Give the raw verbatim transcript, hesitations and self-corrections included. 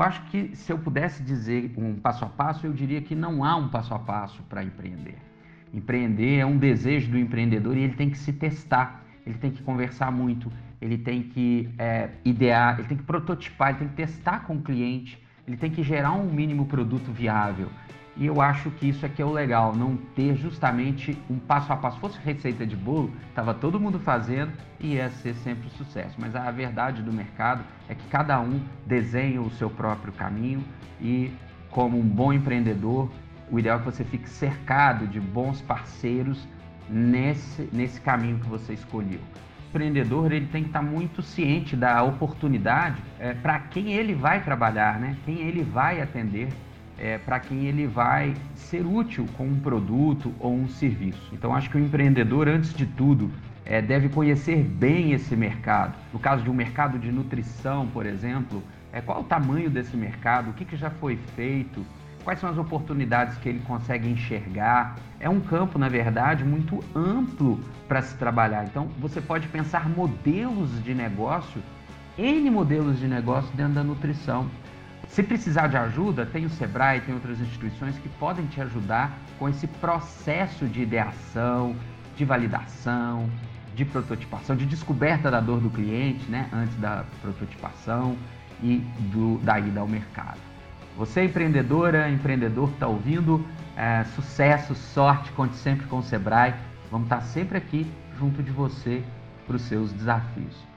acho que se eu pudesse dizer um passo a passo, eu diria que não há um passo a passo para empreender. Empreender é um desejo do empreendedor e ele tem que se testar, ele tem que conversar muito, ele tem que é, idear, ele tem que prototipar, ele tem que testar com o cliente, ele tem que gerar um mínimo produto viável. E eu acho que isso é que é o legal, não ter justamente um passo a passo. Se fosse receita de bolo, estava todo mundo fazendo e ia ser sempre sucesso. Mas a verdade do mercado é que cada um desenha o seu próprio caminho e, como um bom empreendedor, o ideal é que você fique cercado de bons parceiros nesse, nesse caminho que você escolheu. O empreendedor ele tem que estar muito ciente da oportunidade é, para quem ele vai trabalhar, né? Quem ele vai atender. É, para quem ele vai ser útil com um produto ou um serviço. Então, acho que o empreendedor, antes de tudo, é, deve conhecer bem esse mercado. No caso de um mercado de nutrição, por exemplo, é, qual o tamanho desse mercado, o que, que já foi feito, quais são as oportunidades que ele consegue enxergar. É um campo, na verdade, muito amplo para se trabalhar. Então, você pode pensar modelos de negócio, N modelos de negócio dentro da nutrição. Se precisar de ajuda, tem o Sebrae, tem outras instituições que podem te ajudar com esse processo de ideação, de validação, de prototipação, de descoberta da dor do cliente, né, antes da prototipação e do, da ida ao mercado. Você, empreendedora, empreendedor que está ouvindo, é, sucesso, sorte, conte sempre com o Sebrae. Vamos estar sempre aqui junto de você para os seus desafios.